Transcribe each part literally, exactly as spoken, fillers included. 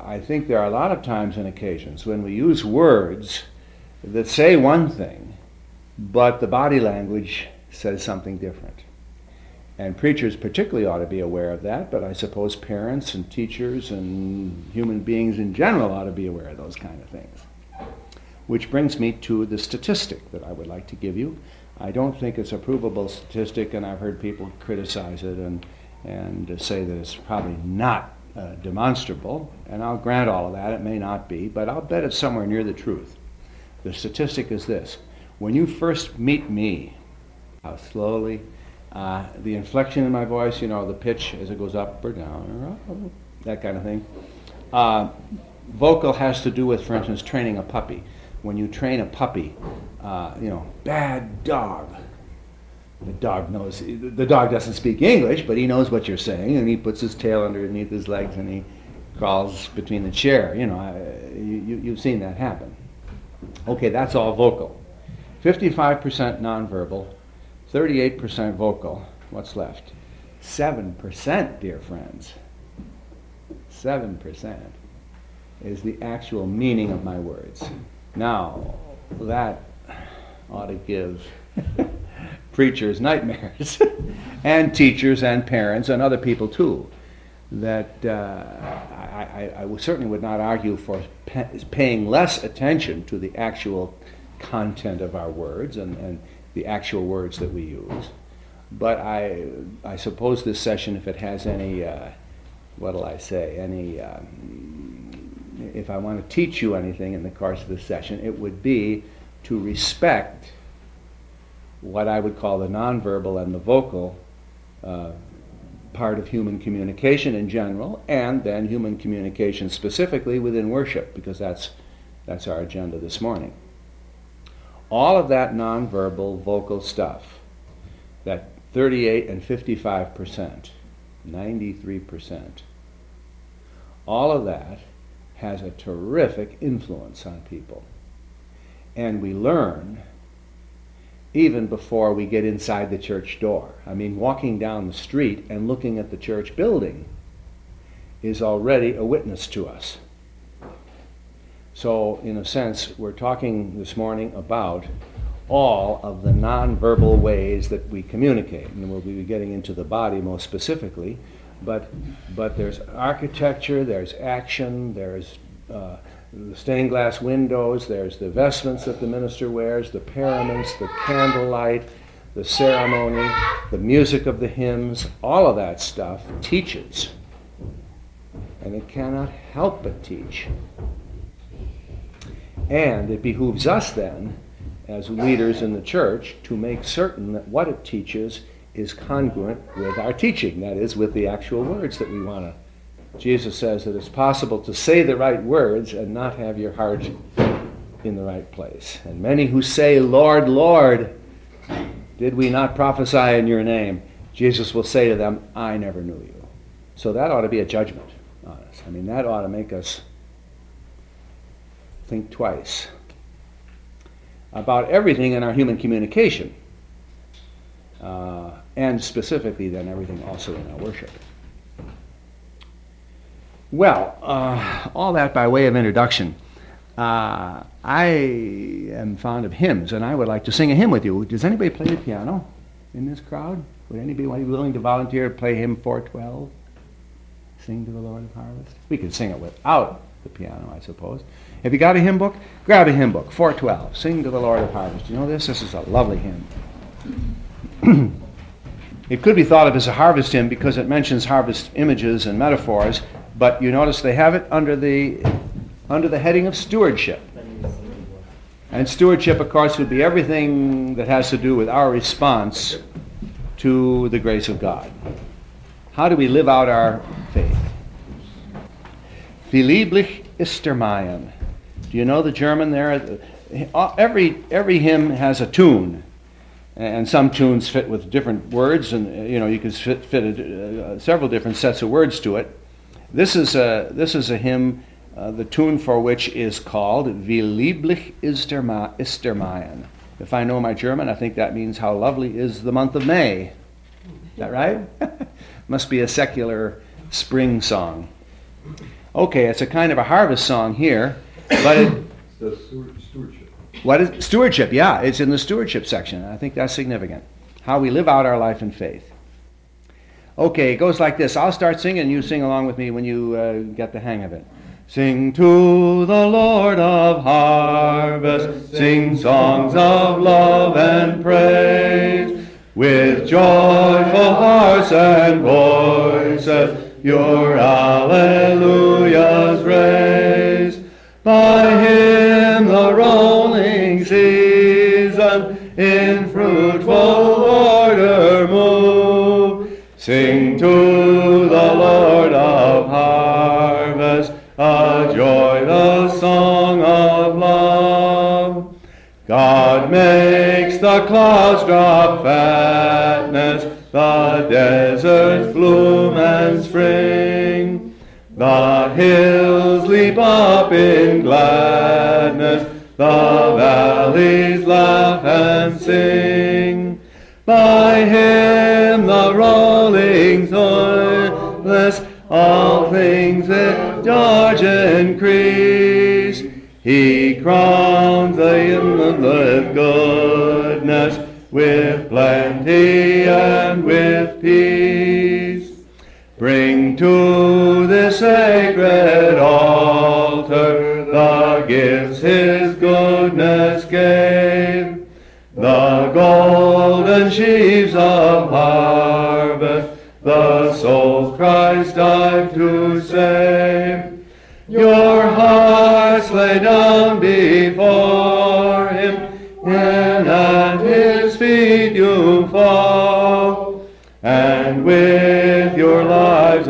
I think there are a lot of times and occasions when we use words that say one thing, but the body language says something different. And preachers particularly ought to be aware of that, but I suppose parents and teachers and human beings in general ought to be aware of those kind of things. Which brings me to the statistic that I would like to give you. I don't think it's a provable statistic, and I've heard people criticize it and, and say that it's probably not uh, demonstrable, and I'll grant all of that. It may not be, but I'll bet it's somewhere near the truth. The statistic is this. When you first meet me, how slowly, uh, the inflection in my voice, you know, the pitch as it goes up or down, or up, that kind of thing. Uh, vocal has to do with, for instance, training a puppy. When you train a puppy, uh, you know, bad dog. The dog knows, the dog doesn't speak English, but he knows what you're saying, and he puts his tail underneath his legs and he crawls between the chair. You know, I, you, you've seen that happen. Okay, that's all vocal. fifty-five percent nonverbal, thirty-eight percent vocal. What's left? seven percent, dear friends. seven percent is the actual meaning of my words. Now, that ought to give preachers nightmares, and teachers and parents and other people too. That uh, I, I, I certainly would not argue for pa- paying less attention to the actual content of our words and, and the actual words that we use. But I, I suppose this session, if it has any, uh, what'll I say, any, um, if I want to teach you anything in the course of this session, it would be to respect what I would call the nonverbal and the vocal uh, part of human communication in general, and then human communication specifically within worship, because that's that's our agenda this morning. All of that nonverbal vocal stuff, that thirty-eight and fifty-five percent, ninety-three percent, all of that has a terrific influence on people. And we learn even before we get inside the church door. I mean, walking down the street and looking at the church building is already a witness to us. So, in a sense, we're talking this morning about all of the nonverbal ways that we communicate. And we'll be getting into the body most specifically. But, but there's architecture, there's action, there's uh, the stained glass windows, there's the vestments that the minister wears, the paraments, the candlelight, the ceremony, the music of the hymns, all of that stuff teaches. And it cannot help but teach. And it behooves us then, as leaders in the church, to make certain that what it teaches is congruent with our teaching, that is, with the actual words that we want to. Jesus says that it's possible to say the right words and not have your heart in the right place. And many who say, Lord, Lord, did we not prophesy in your name? Jesus will say to them, I never knew you. So that ought to be a judgment on us. I mean, that ought to make us think twice about everything in our human communication, uh, and specifically then everything also in our worship. Well, uh, all that by way of introduction. Uh, I am fond of hymns, and I would like to sing a hymn with you. Does anybody play the piano in this crowd? Would anybody be willing to volunteer to play hymn four twelve? Sing to the Lord of Harvest? We could sing it without the piano, I suppose. Have you got a hymn book? Grab a hymn book, four twelve. Sing to the Lord of Harvest. You know this? This is a lovely hymn. It could be thought of as a harvest hymn because it mentions harvest images and metaphors, but you notice they have it under the under the heading of stewardship. And stewardship, of course, would be everything that has to do with our response to the grace of God. How do we live out our faith? Wie lieblich ist der Mayen. Do you know the German there? Every every hymn has a tune. And some tunes fit with different words, and you know you can fit, fit a, uh, several different sets of words to it. This is a this is a hymn, uh, the tune for which is called Wie lieblich ist der, Ma- ist der Mayen. If I know my German, I think that means how lovely is the month of May. Is that right? Must be a secular spring song. Okay, it's a kind of a harvest song here, but it, It's the stewardship. What is stewardship? Yeah, it's in the stewardship section. I think that's significant. How we live out our life in faith. Okay, it goes like this. I'll start singing, you sing along with me when you uh, get the hang of it. Sing to the Lord of harvest, sing songs of love and praise, with joyful hearts and voices, your alleluias raise. By him the rolling season in fruitful order move. Sing to the Lord of harvest, a joyless song of love. God makes the clouds drop fatness, the deserts bloom and spring. The hills leap up in gladness, the valleys laugh and sing. By him the rolling joyless, all things with George increase. He crowns the inland with goodness, with plenty and with peace. Bring to this sacred altar the gifts his goodness gave, the golden sheaves of harvest, the souls Christ died to save. Your hearts lay down before him, and at his feet you fall, and with your lives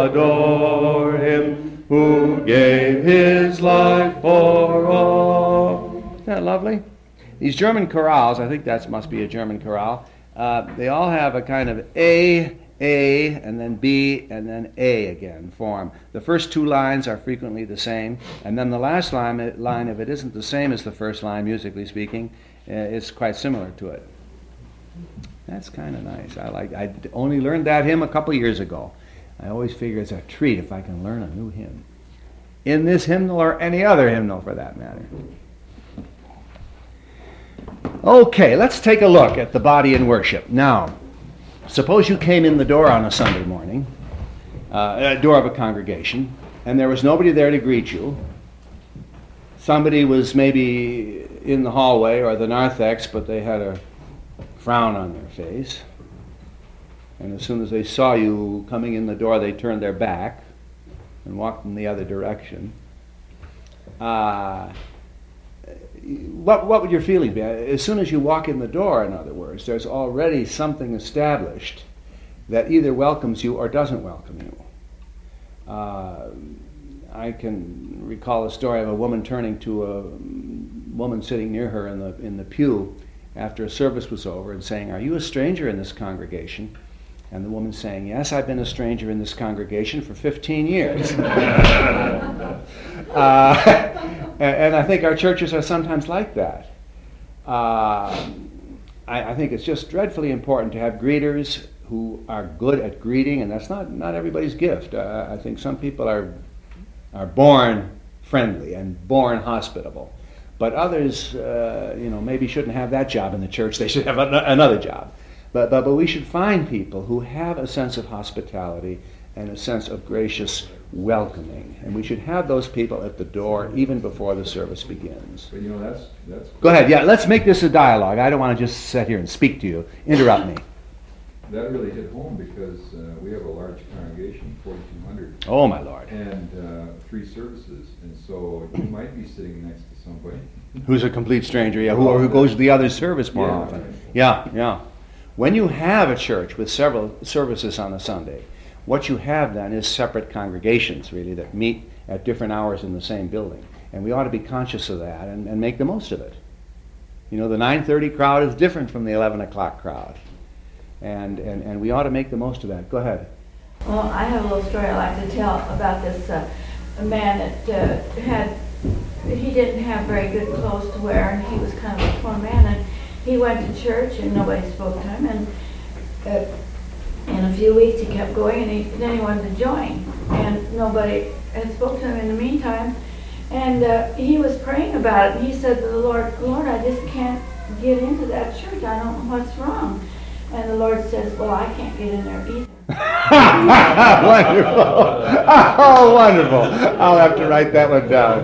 adore him, who gave his life for all. Isn't that lovely? These German chorales, I think that must be a German chorale, uh, they all have a kind of A, A, and then B, and then A again form. The first two lines are frequently the same, and then the last line, line if it isn't the same as the first line, musically speaking, uh, it's quite similar to it. That's kind of nice. I like. I only learned that hymn a couple years ago. I always figure it's a treat if I can learn a new hymn, in this hymnal or any other hymnal for that matter. Okay, let's take a look at the body in worship. Now, suppose you came in the door on a Sunday morning, uh, a door of a congregation, and there was nobody there to greet you. Somebody was maybe in the hallway or the narthex, but they had a frown on their face. And as soon as they saw you coming in the door, they turned their back and walked in the other direction. Uh, what, what would your feeling be? As soon as you walk in the door, in other words, there's already something established that either welcomes you or doesn't welcome you. Uh, I can recall a story of a woman turning to a woman sitting near her in the in the pew after a service was over and saying, "Are you a stranger in this congregation?" And the woman saying, "Yes, I've been a stranger in this congregation for fifteen years. uh, and I think our churches are sometimes like that. Uh, I, I think it's just dreadfully important to have greeters who are good at greeting, and that's not, not everybody's gift. Uh, I think some people are are born friendly and born hospitable. But others, uh, you know, maybe shouldn't have that job in the church. They should have an- another job. But, but but we should find people who have a sense of hospitality and a sense of gracious welcoming. And we should have those people at the door even before the service begins. But you know, that's that's. Go ahead. Yeah, let's make this a dialogue. I don't want to just sit here and speak to you. Interrupt me. That really hit home because uh, we have a large congregation, forty-two hundred. Oh, my Lord. And uh, three services, and so you might be sitting next to somebody who's a complete stranger, yeah, who, or who goes to the other service more Yeah, often. right. Yeah, yeah. When you have a church with several services on a Sunday, what you have then is separate congregations, really, that meet at different hours in the same building. And we ought to be conscious of that and, and make the most of it. You know, the nine thirty crowd is different from the eleven o'clock crowd. And, and, and we ought to make the most of that. Go ahead. Well, I have a little story I'd like to tell about this uh, a man that uh, had, he didn't have very good clothes to wear, and he was kind of a poor man, and he went to church and nobody spoke to him, and uh, In a few weeks, he kept going, and he, then he wanted to join, and nobody had spoken to him in the meantime. And uh, he was praying about it, and he said to the Lord, Lord, I just can't get into that church. I don't know what's wrong. And the Lord says, well, I can't get in there either. Wonderful. Oh, wonderful. I'll have to write that one down.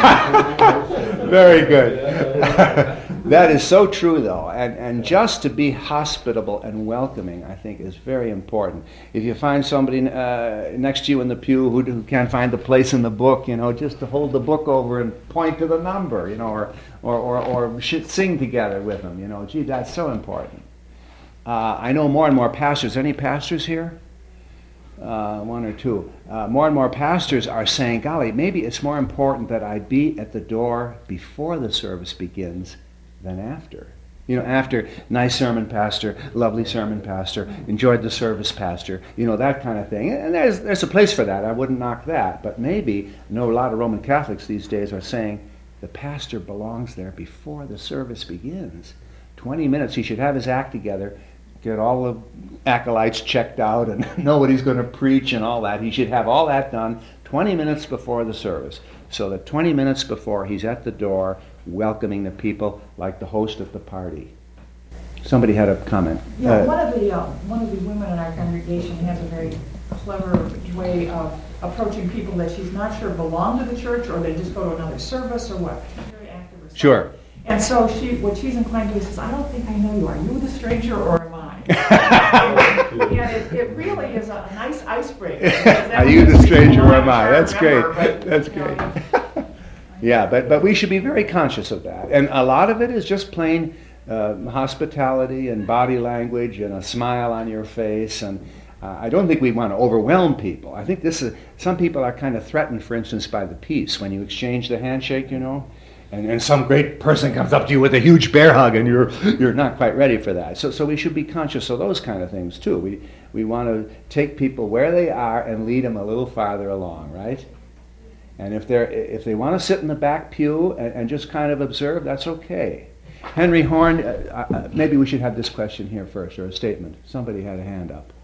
Very good. That is so true, though. And, and just to be hospitable and welcoming, I think, is very important. If you find somebody uh, next to you in the pew who, who can't find the place in the book, you know, just to hold the book over and point to the number, you know, or, or, or, or sing together with them, you know. Gee, that's so important. Uh, I know more and more pastors. Any pastors here? Uh, one or two. Uh, more and more pastors are saying, golly, maybe it's more important that I be at the door before the service begins than after. You know, after, nice sermon, pastor, lovely sermon, pastor, enjoyed the service, pastor, you know, that kind of thing. And there's, there's a place for that. I wouldn't knock that. But maybe, I know a lot of Roman Catholics these days are saying the pastor belongs there before the service begins. twenty minutes, he should have his act together, get all the acolytes checked out and know what he's going to preach and all that. He should have all that done twenty minutes before the service, so that twenty minutes before he's at the door welcoming the people like the host of the party. Somebody had a comment. Yeah, Uh, one of the uh, one of the women in our congregation has a very clever way of approaching people that she's not sure belong to the church or they just go to another service or what. She's very active herself. Sure. And so she, what she's inclined to do is, says, I don't think I know you. Are you the stranger or am I? Yeah, it, it really is a nice icebreaker. Are you the stranger or am I? That's great. Remember, but, That's you know, great. Yeah, but, but we should be very conscious of that. And a lot of it is just plain uh, hospitality and body language and a smile on your face. And uh, I don't think we want to overwhelm people. I think this is, some people are kind of threatened, for instance, by the peace. When you exchange the handshake, you know, and, and some great person comes up to you with a huge bear hug and you're you're not quite ready for that. So so we should be conscious of those kind of things too. We, we want to take people where they are and lead them a little farther along, right? And if they're if they want to sit in the back pew and, and just kind of observe, that's okay. Henry Horn, uh, uh, maybe we should have this question here first, or a statement. Somebody had a hand up.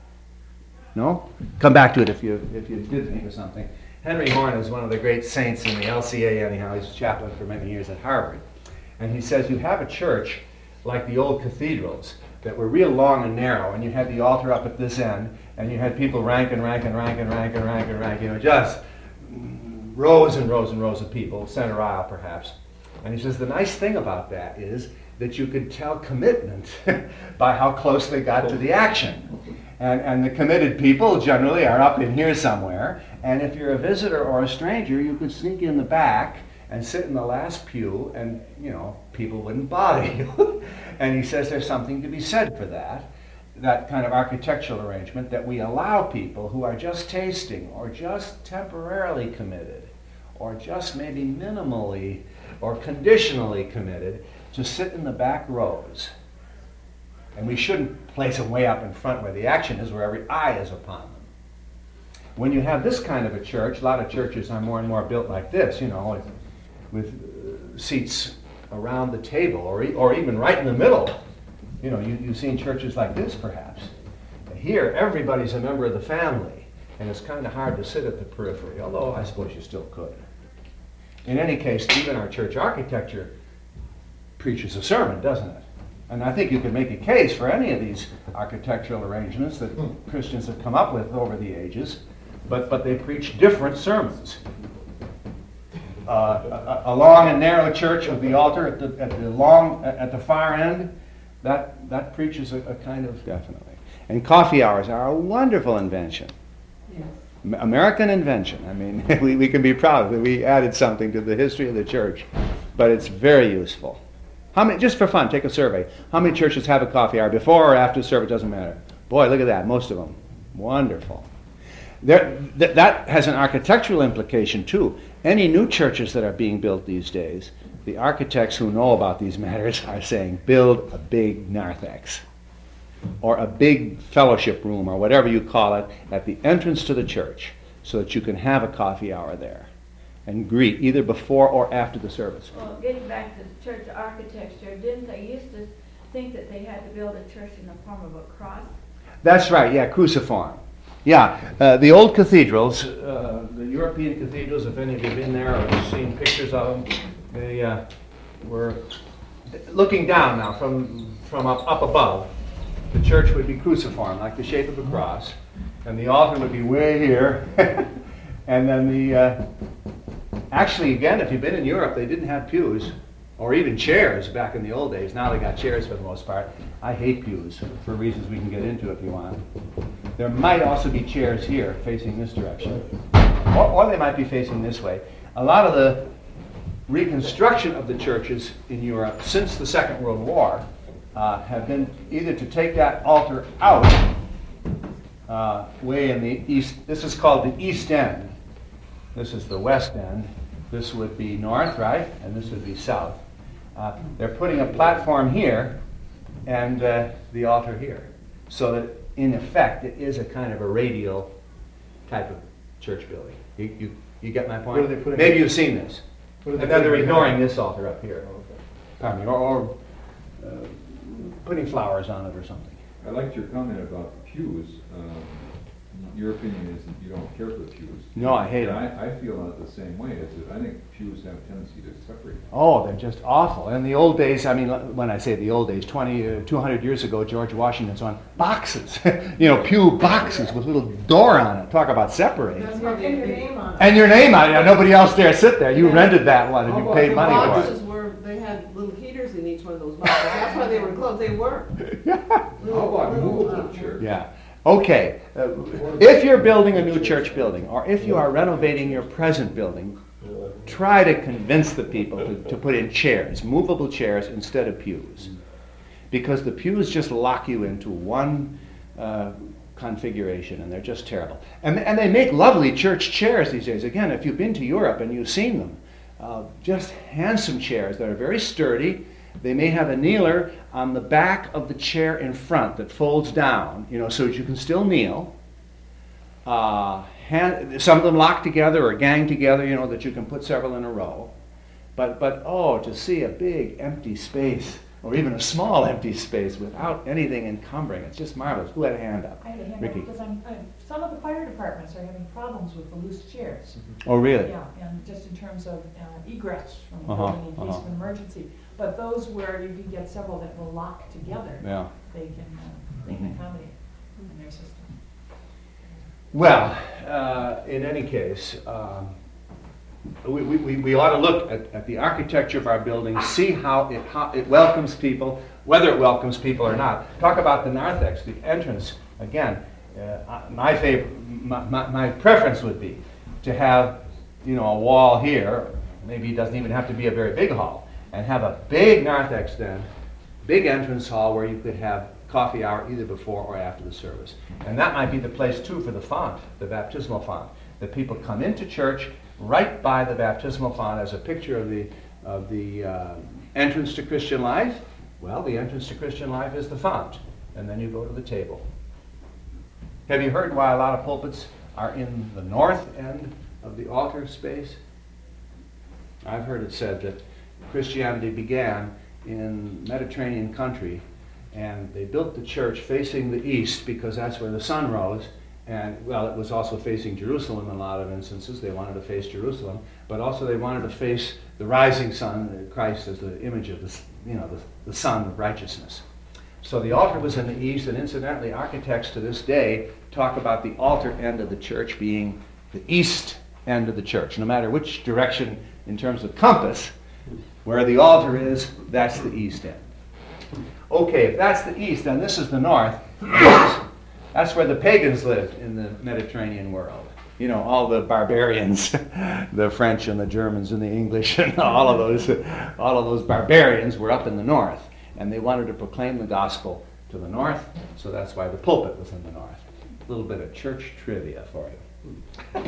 No? Come back to it if you if you did think of something. Henry Horn is one of the great saints in the L C A anyhow. He's a chaplain for many years at Harvard. And he says you have a church like the old cathedrals that were real long and narrow, and you had the altar up at this end, and you had people rank and rank and rank and rank and rank and rank, you know, just rows and rows and rows of people, center aisle perhaps. And he says the nice thing about that is that you could tell commitment by how close they got to the action. And, and the committed people generally are up in here somewhere, and if you're a visitor or a stranger, you could sneak in the back and sit in the last pew, and, you know, people wouldn't bother you. And he says there's something to be said for that, that kind of architectural arrangement, that we allow people who are just tasting or just temporarily committed or just maybe minimally or conditionally committed to sit in the back rows. And we shouldn't place them way up in front where the action is, where every eye is upon them. When you have this kind of a church, a lot of churches are more and more built like this, you know, with, with uh, seats around the table or, e- or even right in the middle. You know, you, you've seen churches like this perhaps. Here, everybody's a member of the family, and it's kind of hard to sit at the periphery, although I suppose you still could. In any case, even our church architecture preaches a sermon, doesn't it? And I think you could make a case for any of these architectural arrangements that Christians have come up with over the ages, but, but they preach different sermons. Uh, a, a long and narrow church with the altar at the, at the long at the far end, that that preaches a, a kind of definitely. And coffee hours are a wonderful invention. Yes. American invention. I mean, we, we can be proud that we added something to the history of the church, but it's very useful. How many, just for fun, take a survey. How many churches have a coffee hour before or after service? Doesn't matter. Boy, look at that. Most of them. Wonderful. There, th- that has an architectural implication too. Any new churches that are being built these days, the architects who know about these matters are saying, build a big narthex or a big fellowship room or whatever you call it at the entrance to the church so that you can have a coffee hour there and greet either before or after the service. Well, getting back to the church architecture, didn't they used to think that they had to build a church in the form of a cross? That's right, yeah, cruciform. Yeah, uh, the old cathedrals, uh, the European cathedrals, if any of you have been there or seen pictures of them, they uh, were looking down now from, from up, up above. The church would be cruciform, like the shape of a cross, and the altar would be way here. And then the, uh, actually, again, if you've been in Europe, they didn't have pews or even chairs back in the old days. Now they got chairs for the most part. I hate pews for reasons we can get into if you want. There might also be chairs here facing this direction, or, or they might be facing this way. A lot of the reconstruction of the churches in Europe since the Second World War uh, have been either to take that altar out uh, way in the east. This is called the East End. This is the West End. This would be north, right? And this would be south. Uh, they're putting a platform here and uh, the altar here. So that, in effect, it is a kind of a radial type of church building. You, you, you get my point? What are they putting Maybe in? you've seen this. What are And they then they're putting ignoring behind? this altar up here. Oh, okay. Pardon me. Or, or uh, putting flowers on it or something. I liked your comment about the pews. Um, Your opinion is that you don't care for the pews. No, I hate And them. I, I feel not the same way. Is that I think pews have a tendency to separate. Oh, they're just awful. In the old days, I mean, when I say the old days, twenty, uh, two hundred years ago, George Washington's on boxes. You know, pew boxes with a little door on it. Talk about separating. That's why they, your they, name on it. And your name on it. Nobody else there sit there. You rented that one and Oh, you well, paid the money for boxes it. were, they had little heaters in each one of those boxes. That's why they were closed. They weren't. How Little- about little, movable uh, chairs? Yeah. Okay. Uh, if you're building a new church building, or if you are renovating your present building, try to convince the people to, to put in chairs, movable chairs instead of pews. Because the pews just lock you into one uh, configuration, and they're just terrible. And, and they make lovely church chairs these days. Again, if you've been to Europe and you've seen them, uh, just handsome chairs that are very sturdy. They may have a kneeler on the back of the chair in front that folds down, you know, so that you can still kneel. Uh, hand, some of them lock together or gang together, you know, that you can put several in a row. But, but oh, to see a big empty space, or even a small empty space without anything encumbering, it's just marvelous. Who had a hand up? I had a hand Ricky. up because I'm, I'm, some of the fire departments are having problems with the loose chairs. Oh, really? Yeah, and just in terms of uh, egress from the Uh-huh, building in case uh-huh. of an emergency. But those where you can get several that will lock together, Yeah. they can, uh, they can Mhm. accommodate in their system. Well, uh, in any case, um, we, we, we ought to look at, at the architecture of our buildings, see how it, how it welcomes people, whether it welcomes people or not. Talk about the narthex, the entrance. Again, uh, my, favorite, my, my, my preference would be to have, you know, a wall here. Maybe it doesn't even have to be a very big hall, and have a big narthex then, big entrance hall where you could have coffee hour either before or after the service. And that might be the place too for the font, the baptismal font, that people come into church right by the baptismal font as a picture of the, of the uh, entrance to Christian life. Well, the entrance to Christian life is the font, and then you go to the table. Have you heard why a lot of pulpits are in the north end of the altar space? I've heard it said that Christianity began in Mediterranean country, and they built the church facing the east because that's where the sun rose. And, well, it was also facing Jerusalem in a lot of instances. They wanted to face Jerusalem, but also they wanted to face the rising sun, Christ as the image of the, you know, the, the sun of righteousness. So the altar was in the east, and incidentally, architects to this day talk about the altar end of the church being the east end of the church. No matter which direction in terms of compass, where the altar is, that's the east end. Okay, if that's the east, then this is the north. That's where the pagans lived in the Mediterranean world. You know, all the barbarians, the French and the Germans and the English and all of those, all of those barbarians were up in the north, and they wanted to proclaim the gospel to the north, so that's why the pulpit was in the north. A little bit of church trivia for you.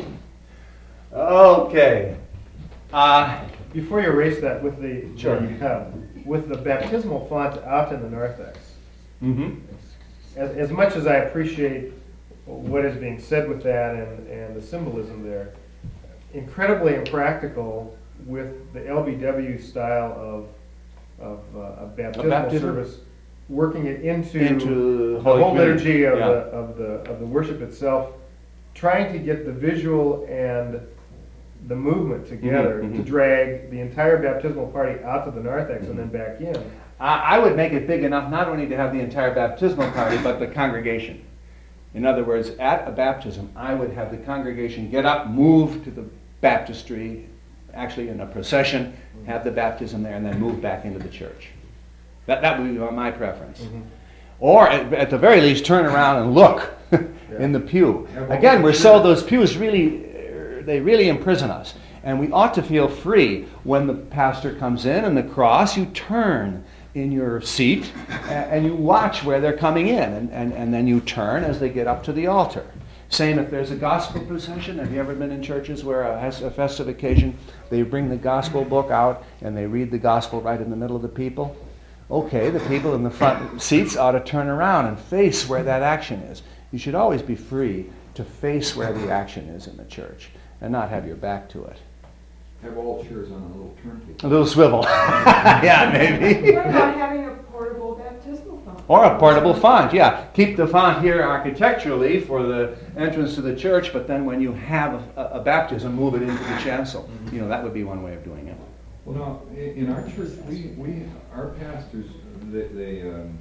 Okay. Uh, Before you erase that, with the Sure. uh, with the baptismal font out in the narthex, mm-hmm. as, as much as I appreciate what is being said with that and, and the symbolism there, incredibly impractical with the L B W style of of uh, a baptismal baptism? service working it into, Into the Holy whole Communion. liturgy of Yeah. the of the of the worship itself, trying to get the visual and the movement together Mhm, to mhm. drag the entire baptismal party out to the narthex and then back in. I I would make it big enough not only to have the entire baptismal party, but the congregation. In other words, at a baptism, I would have the congregation get up, move to the baptistry, actually in a procession, have the baptism there, and then move back into the church. That, that would be my preference. Mhm. Or, at, at the very least, turn around and look in the pew. Again, we're so, those pews really, uh, they really imprison us. And we ought to feel free when the pastor comes in and the cross, you turn in your seat and, and you watch where they're coming in, and, and, and then you turn as they get up to the altar. Same if there's a gospel procession. Have you ever been in churches where a, has a festive occasion, they bring the gospel book out and they read the gospel right in the middle of the people? Okay, the people in the front seats ought to turn around and face where that action is. You should always be free to face where the action is in the church and not have your back to it. Have all chairs on a little turntable. A little swivel. Yeah, maybe. What about having a portable baptismal font? Or a portable font, yeah. Keep the font here architecturally for the entrance to the church, but then when you have a, a baptism, move it into the chancel. You know, that would be one way of doing it. Well, now, i- in our church, we, we, our pastors, they, they, um,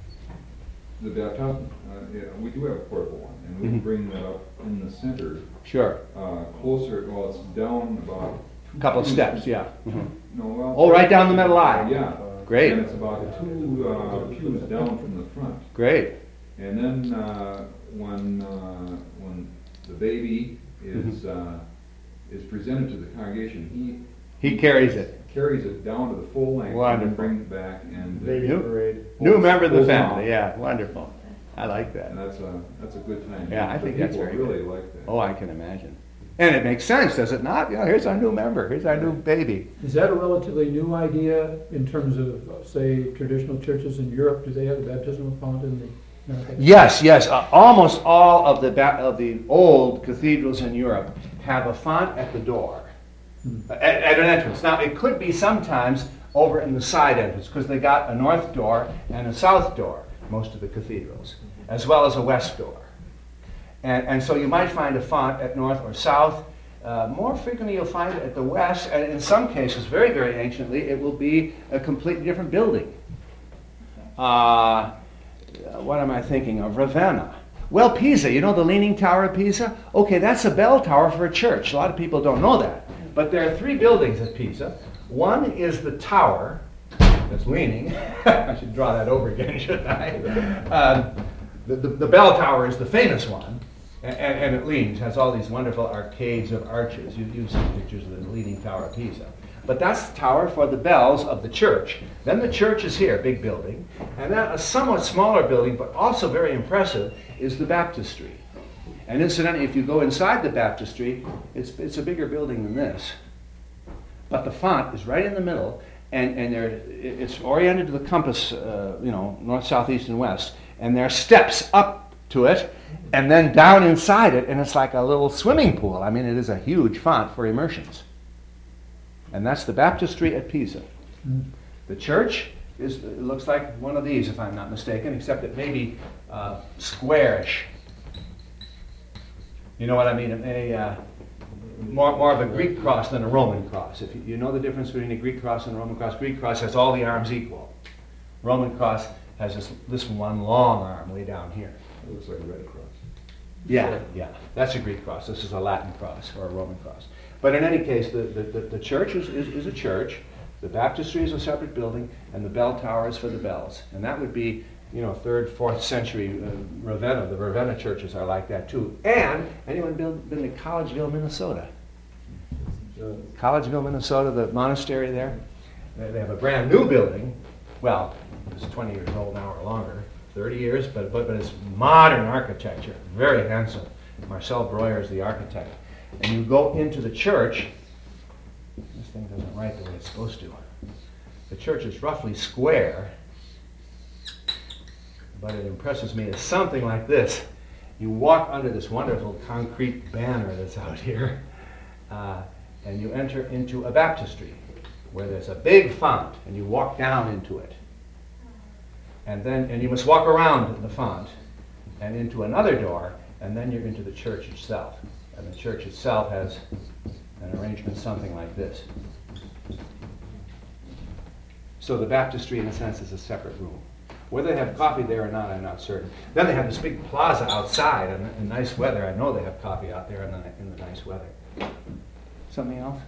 the baptism, uh, yeah, we do have a portable one, and we Mhm. bring that up in the center, Sure. uh, closer, well, it's down about. two Couple of pews. steps, yeah. Mhm. No, well. Oh, right down the middle aisle. Yeah. Great. And it's about two, uh, pews down from the front. Great. And then, uh, when, uh, when the baby is, uh, is presented to the congregation, he. He carries it. Carries it down to the full length. And Wonderful. then brings it back and. Baby New- parade. New member of the Pulls it family, off. yeah, wonderful. I like that. And that's a, that's a good time. Yeah, I The think that's people very really good. like that. Oh, I can imagine. And it makes sense, does it not? You know, here's our new member, here's our new baby. Is that a relatively new idea in terms of, uh, say, traditional churches in Europe? Do they have a baptismal font in the narthex? Yes, yes. Uh, almost all of the ba- of the old cathedrals in Europe have a font at the door, Hmm. at, at an entrance. Now, it could be sometimes over in the side entrance because they got a north door and a south door, most of the cathedrals, as well as a west door. And, and so you might find a font at north or south. Uh, more frequently, you'll find it at the west, and in some cases, very, very anciently, it will be a completely different building. Uh, what am I thinking of? Ravenna. Well, Pisa, you know the Leaning Tower of Pisa? Okay, that's a bell tower for a church. A lot of people don't know that. But there are three buildings at Pisa. One is the tower that's leaning. I should draw that over again, shouldn't I? Um, the, the, the bell tower is the famous one. And, and it leans, has all these wonderful arcades of arches. You, you've seen pictures of the Leaning Tower of Pisa. But that's the tower for the bells of the church. Then the church is here, big building. And then a somewhat smaller building, but also very impressive, is the baptistry. And incidentally, if you go inside the baptistry, it's, it's a bigger building than this. But the font is right in the middle, and, and there, it's oriented to the compass, uh, you know, north, south, east, and west. And there are steps up to it, and then down inside it, and it's like a little swimming pool. I mean, it is a huge font for immersions. And that's the baptistry at Pisa. The church is, it looks like one of these, if I'm not mistaken, except it may be uh, squarish. You know what I mean? A, uh, more, more of a Greek cross than a Roman cross. If you, you know the difference between a Greek cross and a Roman cross, Greek cross has all the arms equal. Roman cross has this, this one long arm way down here. It looks like a red cross. Yeah, yeah. That's a Greek cross. This is a Latin cross or a Roman cross. But in any case, the, the, the, the church is, is, is a church, the baptistry is a separate building, and the bell tower is for the bells. And that would be, you know, third, fourth century uh, Ravenna. The Ravenna churches are like that too. And anyone been, been to Collegeville, Minnesota? Collegeville, Minnesota, the monastery there? They, they have a brand new building. Well, it's twenty years old now or longer, thirty years, but, but, but it's modern architecture, very handsome. Marcel Breuer is the architect. And you go into the church, this thing doesn't write the way it's supposed to. The church is roughly square, but it impresses me as something like this. You walk under this wonderful concrete banner that's out here, uh, and you enter into a baptistry, where there's a big font, and you walk down into it. And then, and you must walk around the font and into another door, and then you're into the church itself. And the church itself has an arrangement something like this. So the baptistry, in a sense, is a separate room. Whether they have coffee there or not, I'm not certain. Then they have this big plaza outside, and in nice weather. I know they have coffee out there in the, in the nice weather. Something else?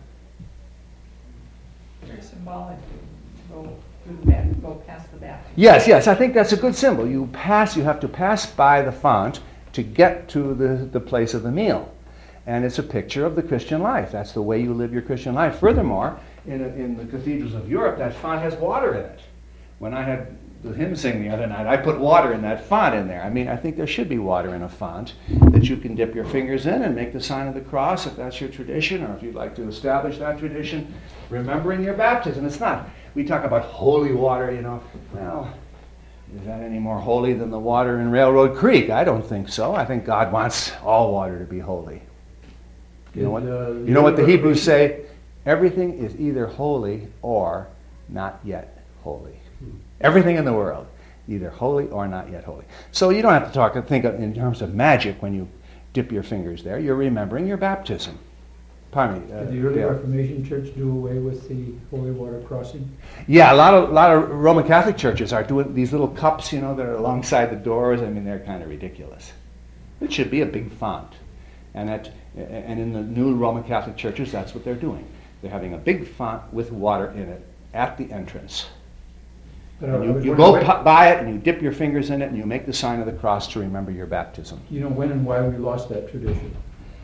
Very symbolic to go through the back, go past the back. Yes, yes, I think that's a good symbol. You pass, you have to pass by the font to get to the, the place of the meal. And it's a picture of the Christian life. That's the way you live your Christian life. Furthermore, in, a, in the cathedrals of Europe, that font has water in it. When I had the hymn sing the other night, I put water in that font in there. I mean, I think there should be water in a font that you can dip your fingers in and make the sign of the cross if that's your tradition, or if you'd like to establish that tradition, remembering your baptism. It's not, we talk about holy water, you know. Well, is that any more holy than the water in Railroad Creek? I don't think so. I think God wants all water to be holy. You know what, uh, you know what the Hebrews say? Everything is either holy or not yet holy. Everything in the world, either holy or not yet holy. So you don't have to talk and think of, in terms of magic when you dip your fingers there. You're remembering your baptism. Pardon me. Uh, Did the early Dale. Reformation Church do away with the holy water crossing? Yeah, a lot of a lot of Roman Catholic churches are doing these little cups, you know, that are alongside the doors. I mean, they're kind of ridiculous. It should be a big font, and at and in the new Roman Catholic churches, that's what they're doing. They're having a big font with water in it at the entrance. But I And you, was you wondering go when- pu- by it and you dip your fingers in it and you make the sign of the cross to remember your baptism. You know when and why we lost that tradition?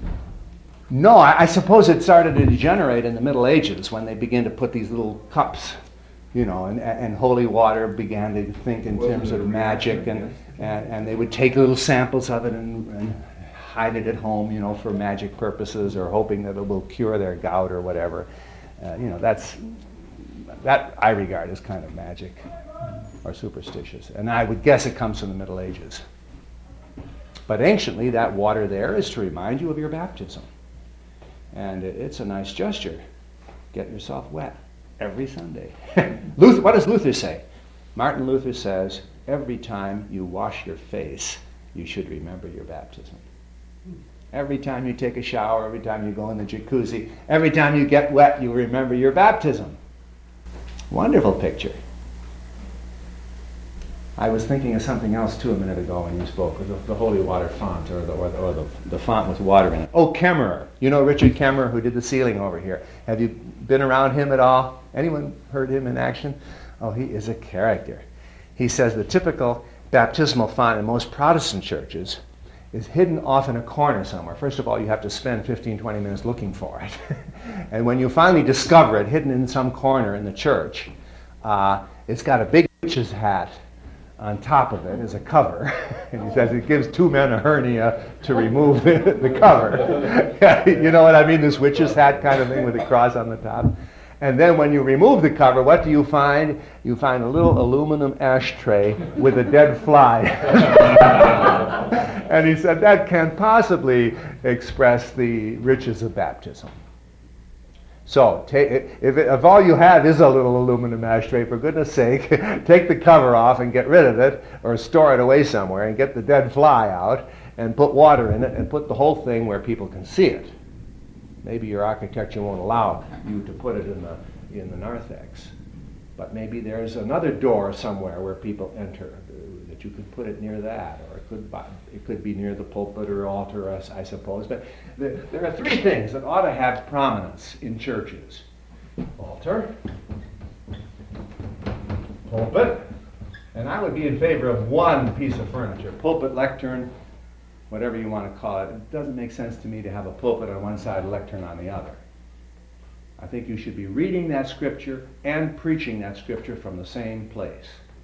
No, I, I suppose it started to degenerate in the Middle Ages when they began to put these little cups, you know, and, and holy water began to think in Wasn't terms it of a magic, reaction, and, and, and they would take little samples of it and, and hide it at home, you know, for magic purposes, or hoping that it will cure their gout or whatever. Uh, you know, that's, that I regard as kind of magic or superstitious. And I would guess it comes from the Middle Ages. But anciently, that water there is to remind you of your baptism. And it, it's a nice gesture. Get yourself wet every Sunday. Luther, what does Luther say? Martin Luther says, every time you wash your face, you should remember your baptism. Every time you take a shower, every time you go in the jacuzzi, every time you get wet, you remember your baptism. Wonderful picture. I was thinking of something else too a minute ago when you spoke, the, the holy water font, or the or, the, or the, the font with water in it. Oh, Kemmerer. You know Richard Kemmerer, who did the ceiling over here. Have you been around him at all? Anyone heard him in action? Oh, he is a character. He says the typical baptismal font in most Protestant churches is hidden off in a corner somewhere. First of all, you have to spend fifteen, twenty minutes looking for it. And when you finally discover it, hidden in some corner in the church, uh, it's got a big witch's hat on top of it as a cover. And he says it gives two men a hernia to remove the, the cover. You know what I mean? This witch's hat kind of thing with a cross on the top. And then when you remove the cover, what do you find? You find a little aluminum ashtray with a dead fly. And he said that can't possibly express the riches of baptism. So, take, if, it, if all you have is a little aluminum ashtray, for goodness sake, take the cover off and get rid of it, or store it away somewhere and get the dead fly out and put water in it and put the whole thing where people can see it. Maybe your architecture won't allow you to put it in the in the narthex, but maybe there's another door somewhere where people enter uh, that you could put it near that, or it could it could be near the pulpit or altar, I suppose. But the, there are three things that ought to have prominence in churches: altar, pulpit, and I would be in favor of one piece of furniture: pulpit, lectern, whatever you want to call it. It doesn't make sense to me to have a pulpit on one side, a lectern on the other. I think you should be reading that scripture and preaching that scripture from the same place.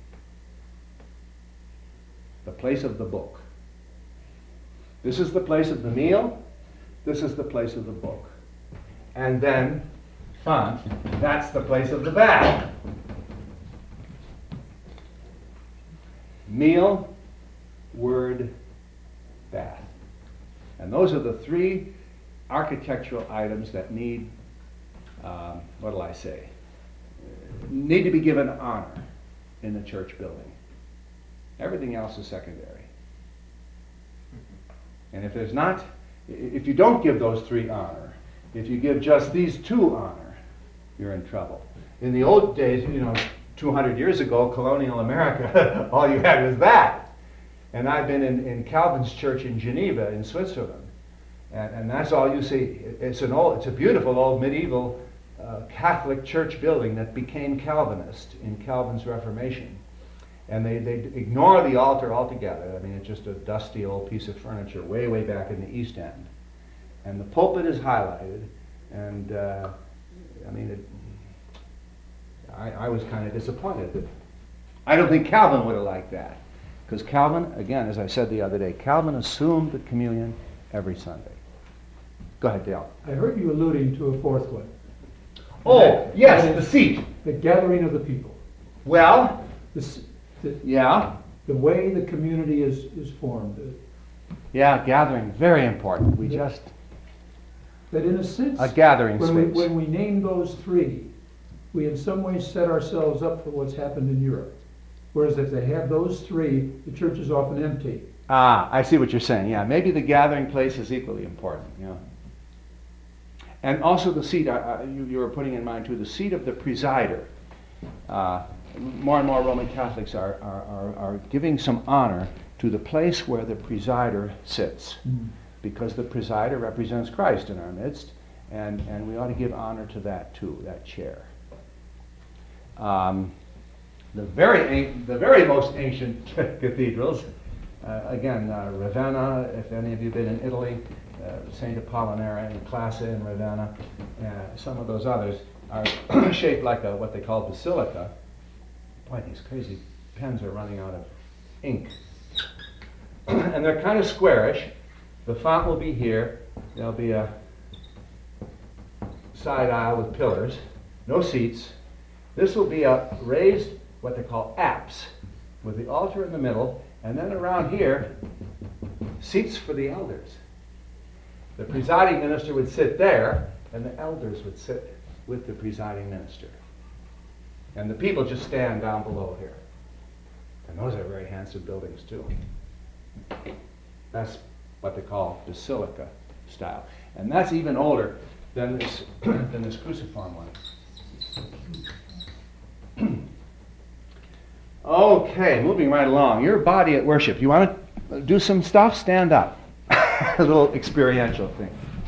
The place of the book. This is the place of the meal. This is the place of the book. And then, font, that's the place of the bath. Meal, word, bath. And those are the three architectural items that need, um, what will I say, need to be given honor in the church building. Everything else is secondary. And if there's not, i- if you don't give those three honor, if you give just these two honor, you're in trouble. In the old days, you know, two hundred years ago, colonial America, all you had was that. And I've been in, in Calvin's church in Geneva, in Switzerland, and, and that's all you see. It's an old, it's a beautiful old medieval uh, Catholic church building that became Calvinist in Calvin's Reformation. And they, they ignore the altar altogether. I mean, it's just a dusty old piece of furniture way, way back in the East End. And the pulpit is highlighted, and uh, I mean, it, I, I was kind of disappointed that I don't think Calvin would have liked that. Because Calvin, again, as I said the other day, Calvin assumed the communion every Sunday. Go ahead, Dale. I heard you alluding to a fourth one. Oh, That- yes, that the is seat. The gathering of the people. Well, The, s- the, yeah, the way the community is, is formed. uh, yeah, gathering, very important. We Yeah. just, That in a sense, a gathering when we, space. when we name those three, we in some ways set ourselves up for what's happened in Europe. Whereas if they have those three, the church is often empty. Ah, I see what you're saying. Yeah, maybe the gathering place is equally important. Yeah, and also the seat. I, I, you, you were putting in mind too the seat of the presider. Uh, more and more Roman Catholics are, are, are, are giving some honor to the place where the presider sits, because the presider represents Christ in our midst, and, and we ought to give honor to that too, that chair. Um, the very an- the very most ancient cathedrals. Uh, again, uh, Ravenna, if any of you have been in Italy, uh, Saint Apollinare and Classe in Ravenna, uh, some of those others are shaped like a, what they call basilica. Boy, these crazy pens are running out of ink. And they're kind of squarish. The font will be here. There'll be a side aisle with pillars, no seats. This will be a raised, what they call apse, with the altar in the middle, and then around here, seats for the elders. The presiding minister would sit there, and the elders would sit with the presiding minister. And the people just stand down below here. And those are very handsome buildings, too. That's what they call basilica style. And that's even older than this, than this cruciform one. Okay, moving right along. Your body at worship. You want to do some stuff? Stand up. A little experiential thing.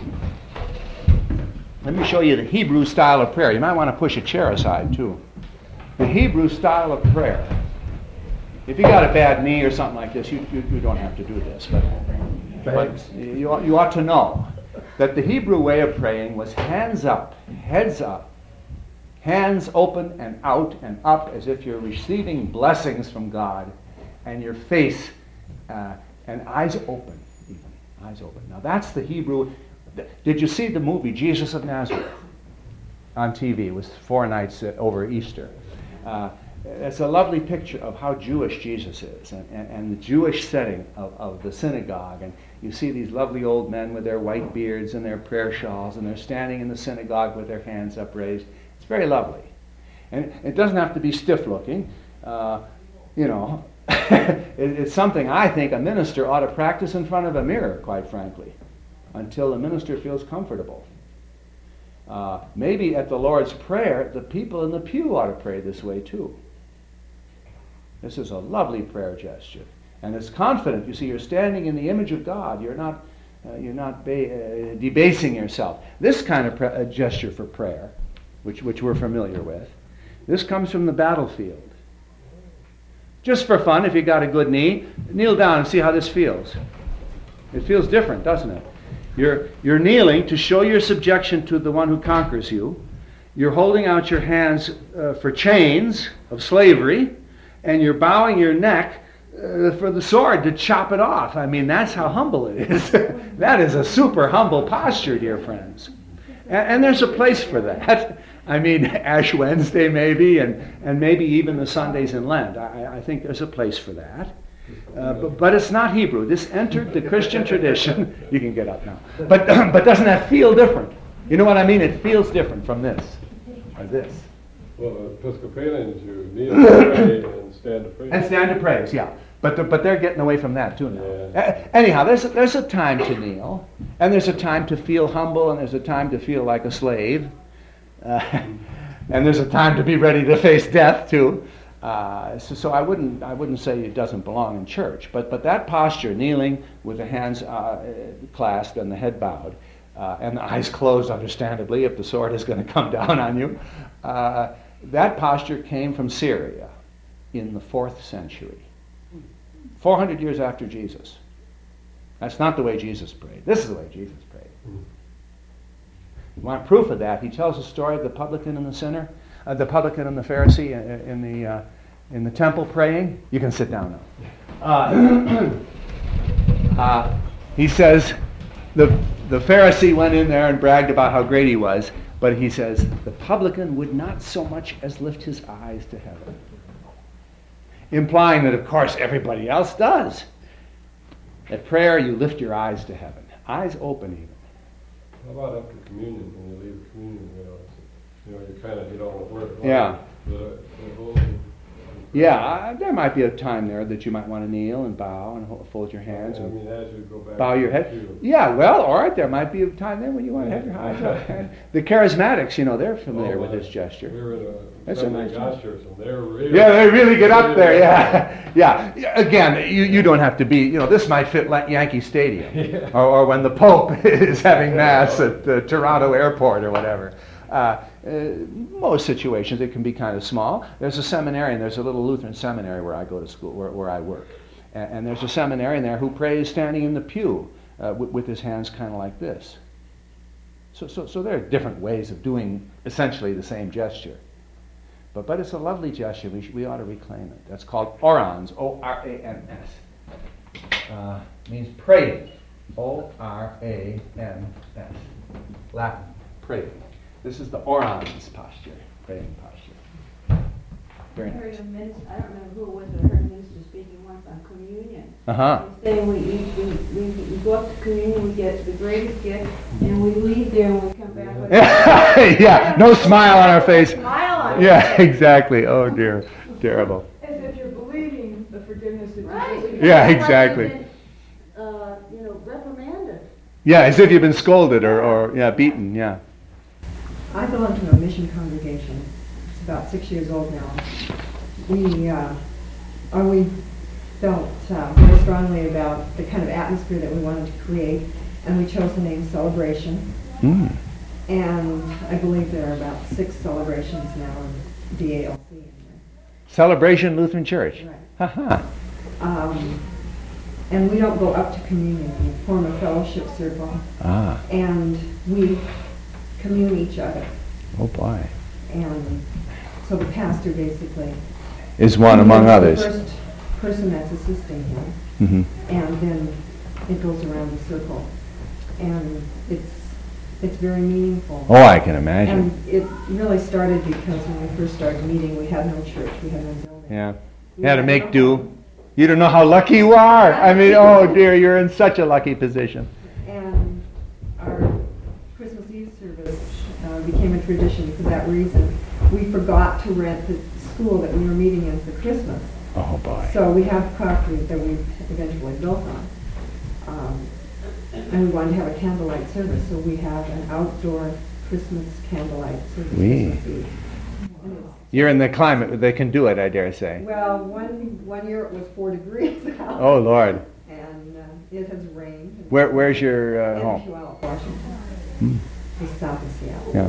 Let me show you the Hebrew style of prayer. You might want to push a chair aside, too. The Hebrew style of prayer. If you got a bad knee or something like this, you, you, you don't have to do this. But, but you, ought- you ought to know that the Hebrew way of praying was hands up, heads up, hands open and out and up as if you're receiving blessings from God, and your face uh, and eyes open, even eyes open. Now that's the Hebrew. Did you see the movie Jesus of Nazareth on T V? It was four nights uh, over Easter. Uh, it's a lovely picture of how Jewish Jesus is, and, and, and the Jewish setting of, of the synagogue. And you see these lovely old men with their white beards and their prayer shawls, and they're standing in the synagogue with their hands upraised. It's very lovely. And it doesn't have to be stiff-looking. Uh, you know, it, it's something I think a minister ought to practice in front of a mirror, quite frankly, until the minister feels comfortable. Uh, maybe at the Lord's Prayer, the people in the pew ought to pray this way too. This is a lovely prayer gesture. And it's confident. You see, you're standing in the image of God. You're not, uh, you're not ba- uh, debasing yourself. This kind of pre- uh, gesture for prayer, which, which we're familiar with, this comes from the battlefield. Just for fun, if you got a good knee, kneel down and see how this feels. It feels different, doesn't it? You're, you're kneeling to show your subjection to the one who conquers you. You're holding out your hands uh, for chains of slavery, and you're bowing your neck uh, for the sword to chop it off. I mean, that's how humble it is. That is a super humble posture, dear friends. And, and there's a place for that. I mean, Ash Wednesday maybe, and, and maybe even the Sundays in Lent. I, I think there's a place for that. Uh, but, but it's not Hebrew. This entered the Christian tradition. You can get up now. But, but doesn't that feel different? You know what I mean? It feels different from this, or this. Well, Episcopalians, you kneel to pray and stand to praise. And stand to praise, yeah. But, the, but they're getting away from that too now. Uh, anyhow, there's a, there's a time to kneel, and there's a time to feel humble, and there's a time to feel like a slave, uh, and there's a time to be ready to face death too. Uh, so, so I wouldn't I wouldn't say it doesn't belong in church, but but that posture, kneeling with the hands uh, clasped and the head bowed, uh, and the eyes closed, understandably, if the sword is going to come down on you, uh, that posture came from Syria in the fourth century. four hundred years after Jesus. That's not the way Jesus prayed. This is the way Jesus prayed. You want proof of that? He tells the story of the publican and the sinner, uh, the publican and the Pharisee in, in the uh, in the temple praying. You can sit down now. Uh, uh, he says the the Pharisee went in there and bragged about how great he was, but he says the publican would not so much as lift his eyes to heaven. Implying that, of course, everybody else does. At prayer, you lift your eyes to heaven. Eyes open even. How about after communion, when you leave communion, you know, it's, you know, you kind of, you don't know where to Yeah. The, the whole, Yeah, uh, there might be a time there that you might want to kneel and bow and ho- fold your hands I and mean, as you go back. bow your head. to- Yeah, well, all right, there might be a time there when you want to have your eyes open. The charismatics, you know, they're familiar Oh, with I- this gesture. We were in a That's a Assembly nice of God one. church, and they were really. Yeah, they really get up there, yeah. Yeah, Yeah, again, you, you don't have to be, you know, this might fit like Yankee Stadium. Yeah. Or, or when the Pope is having Mass at the Toronto airport or whatever. Uh, uh, most situations it can be kind of small. There's a seminarian, there's a little Lutheran seminary where I go to school, where, where I work. And, and there's a seminarian there who prays standing in the pew uh, with, with his hands kind of like this. So, so, so there are different ways of doing essentially the same gesture. But, but it's a lovely gesture. We, sh- we ought to reclaim it. That's called orans, O R A N S. Uh, means praying. O R A N S. Latin, praying. This is the orans posture, praying posture. Very I heard nice. a minister, I don't remember who it was, but I heard a minister speaking once on communion. Uh-huh. He was saying we, eat, we, we, we go up to communion, we get the greatest gift, and we leave there and we come back with Yeah, no smile on our face. smile on Yeah, exactly. Oh dear, terrible. As if you're believing the forgiveness that you Right. receive. Yeah, Like you've exactly. been, Uh, you know, reprimanded. Yeah, as if you've been scolded or, or yeah, beaten. Yeah. I belong to a mission congregation. It's about six years old now. We, uh, or we felt uh, very strongly about the kind of atmosphere that we wanted to create, and we chose the name Celebration. Mm. And I believe there are about six celebrations now in D A L C. Celebration Lutheran Church. Right. Haha. Um, and we don't go up to communion. We form a fellowship circle, Ah. and we commune each other. Oh boy. And so the pastor basically Is one among He's others. the first person that's assisting him, Mm-hmm. and then it goes around the circle, and it's it's very meaningful. Oh, I can imagine. And it really started because when we first started meeting, we had no church, we had no building. Yeah. We You had to had make no do. home. You don't know how lucky you are. I mean, oh dear, you're in such a lucky position. And our Christmas Eve service uh, became a tradition for that reason. We forgot to rent the school that we were meeting in for Christmas. Oh boy. So we have property that we eventually built on. Um, and we wanted to have a candlelight service, so we have an outdoor Christmas candlelight service. Wee. Christmas Eve. And it's- You're in the climate where they can do it, I dare say. Well, one, one year it was four degrees out. Oh Lord. And uh, it has rained. Where, where's your uh, In home? Puyallup, Washington. Hmm. Just south of Seattle. Yeah.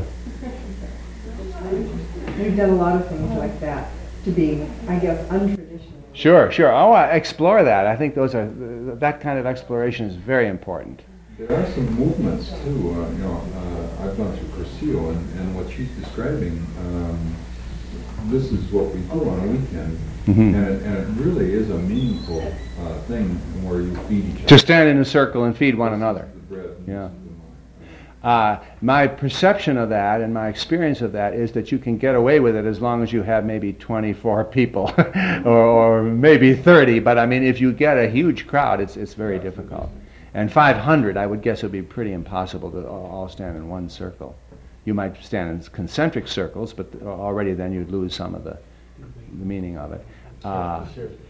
We've done a lot of things like that to be, I guess, untraditional. Sure, sure. Oh, I explore that. I think those are that kind of exploration is very important. There are some movements too, uh, you know, uh, I've gone through Cursillo, and, and what she's describing, um, this is what we do on a weekend, Mhm. and, it, and it really is a meaningful uh, thing where you feed each other. To stand in a circle and feed one another. The bread and Yeah. this is the wine. Uh, my perception of that and my experience of that is that you can get away with it as long as you have maybe twenty-four people or, or maybe thirty. But I mean, if you get a huge crowd, it's it's very difficult. And five hundred, I would guess, would be pretty impossible to all all stand in one circle. You might stand in concentric circles, but already then you'd lose some of the, the meaning of it. Uh,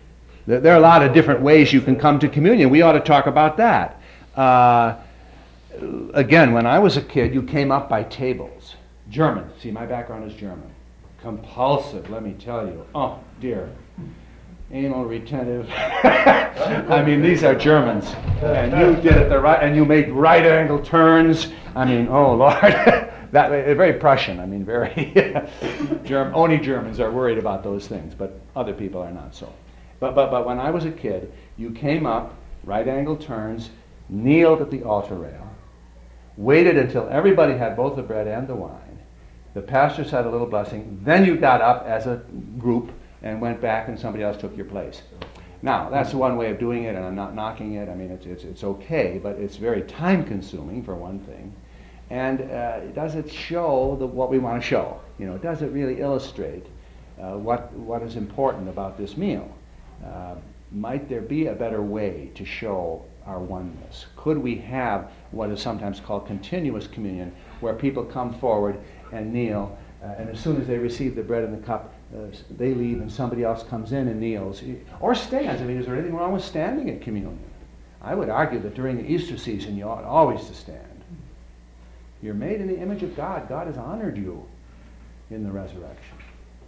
There there are a lot of different ways you can come to communion. We ought to talk about that. Uh, again, when I was a kid, you came up by tables. German. See, my background is German. Compulsive, let me tell you. Oh, dear. Anal retentive. I mean, these are Germans. And you did it the right, and you made right angle turns. I mean, oh, Lord. that Very Prussian. I mean, very German. Only Germans are worried about those things, but other people are not so. But, but, but when I was a kid, you came up, right angle turns, kneeled at the altar rail, waited until everybody had both the bread and the wine. The pastor said a little blessing. Then you got up as a group and went back, and somebody else took your place. Now, that's one way of doing it, and I'm not knocking it. I mean, it's it's, it's okay, but it's very time-consuming, for one thing. And uh, does it show the, what we want to show? You know, does it really illustrate uh, what what is important about this meal? Uh, might there be a better way to show our oneness? Could we have what is sometimes called continuous communion, where people come forward and kneel, uh, and as soon as they receive the bread and the cup, uh, they leave and somebody else comes in and kneels, or stands. I mean, is there anything wrong with standing at communion? I would argue that during the Easter season you ought always to stand. You're made in the image of God. God has honored you in the resurrection.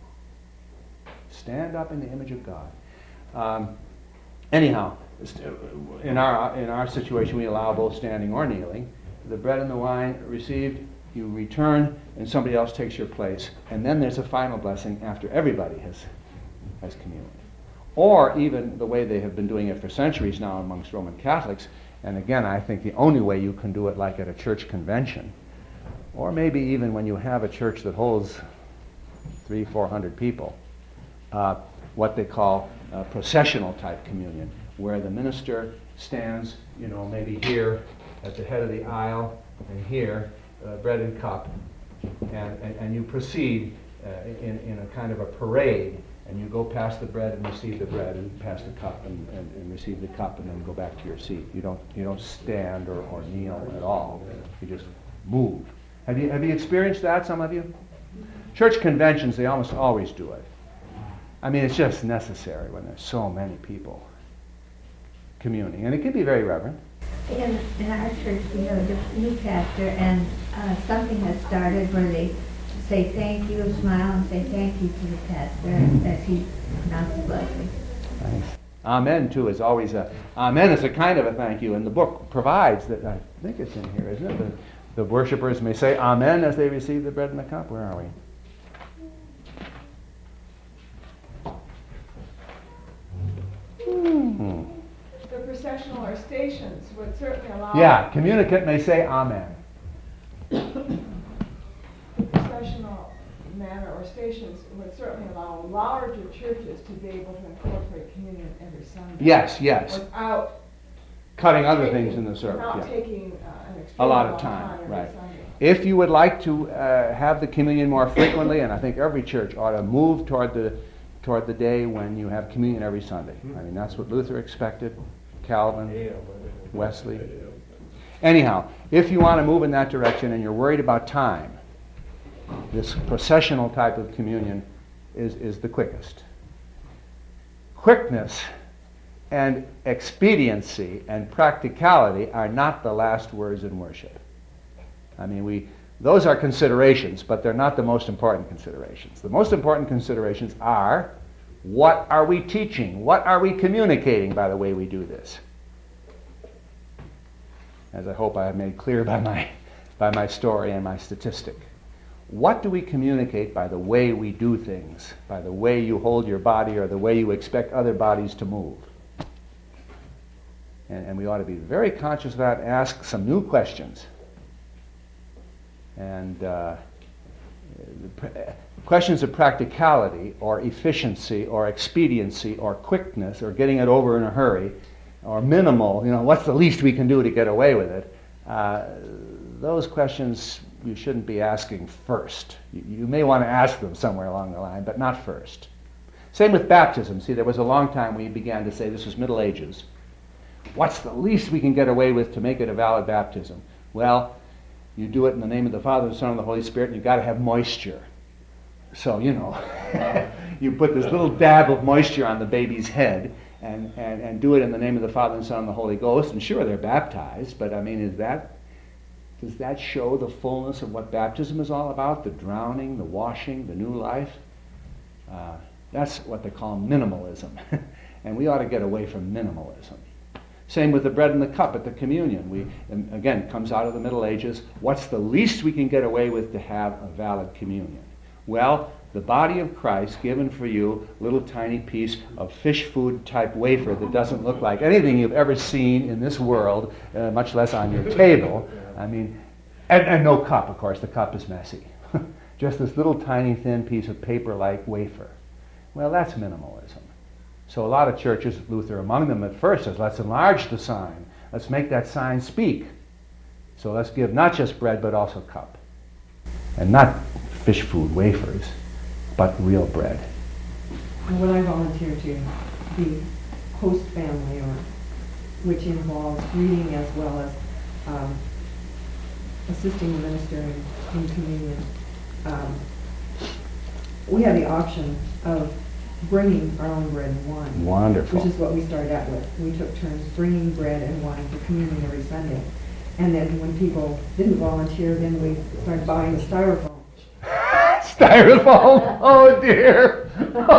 Stand up in the image of God. Um, anyhow, in our in our situation, we allow both standing or kneeling. The bread and the wine received, you return, and somebody else takes your place. And then there's a final blessing after everybody has has communion. Or even the way they have been doing it for centuries now amongst Roman Catholics, and again, I think the only way you can do it like at a church convention, or maybe even when you have a church that holds three, four hundred people, uh, what they call uh, processional type communion, where the minister stands, you know, maybe here at the head of the aisle, and here, uh, bread and cup, and, and, and you proceed uh, in, in a kind of a parade, and you go past the bread and receive the bread, and pass the cup and, and, and receive the cup, and then go back to your seat. You don't you don't stand or, or kneel at all. You just move. Have you have you experienced that, some of you? Church conventions, they almost always do it. I mean, it's just necessary when there's so many people communing, and it can be very reverent. In, in our church, we have a new pastor, and uh, something has started where they say thank you, smile, and say thank you to the pastor as he pronounces blessing. Nice. Amen, too, is always a... Amen is a kind of a thank you, and the book provides that. I think it's in here, isn't it? The, the worshipers may say amen as they receive the bread and the cup. Where are we? Hmm. The processional or stations would certainly allow... Yeah, communicant may say amen. The processional manner or stations would certainly allow larger churches to be able to incorporate communion every Sunday. Yes, yes. Without cutting other taking, things in the service. Without Yeah. taking uh, an extreme A lot of long time, every right. Sunday. If you would like to uh, have the communion more frequently, and I think every church ought to move toward the toward the day when you have communion every Sunday. I mean, that's what Luther expected, Calvin, Wesley. Anyhow, if you want to move in that direction and you're worried about time, this processional type of communion is, is the quickest. Quickness and expediency and practicality are not the last words in worship. I mean, we those are considerations, but they're not the most important considerations. The most important considerations are, what are we teaching? What are we communicating by the way we do this? As I hope I have made clear by my, by my story and my statistic. What do we communicate by the way we do things, by the way you hold your body or the way you expect other bodies to move? And, and we ought to be very conscious of that, ask some new questions. And uh, questions of practicality or efficiency or expediency or quickness or getting it over in a hurry or minimal, you know, what's the least we can do to get away with it? Uh, those questions you shouldn't be asking first. You, you may want to ask them somewhere along the line, but not first. Same with baptism. See, there was a long time we began to say, this was Middle Ages. What's the least we can get away with to make it a valid baptism? Well, you do it in the name of the Father, the Son, and the Holy Spirit, and you've got to have moisture. So, you know, you put this little dab of moisture on the baby's head, and, and, and do it in the name of the Father and Son and the Holy Ghost, and sure, they're baptized, but I mean, is that, does that show the fullness of what baptism is all about? The drowning, the washing, the new life? Uh, that's what they call minimalism. And we ought to get away from minimalism. Same with the bread and the cup at the communion. We, and again, it comes out of the Middle Ages. What's the least we can get away with to have a valid communion? Well, the body of Christ given for you, little tiny piece of fish food type wafer that doesn't look like anything you've ever seen in this world, uh, much less on your table. I mean, and, and no cup, of course. The cup is messy. Just this little tiny thin piece of paper-like wafer. Well, that's minimalism. So a lot of churches, Luther among them at first, says, let's enlarge the sign. Let's make that sign speak. So let's give not just bread, but also cup. And not fish food wafers, but real bread. And when I volunteer to be host family, or which involves reading as well as um, assisting the minister in, in communion, um, we have the option of bringing our own bread and wine. Wonderful. Which is what we started out with. We took turns bringing bread and wine for communion every Sunday. And then when people didn't volunteer, then we started buying the styrofoam. Styrofoam? Oh dear.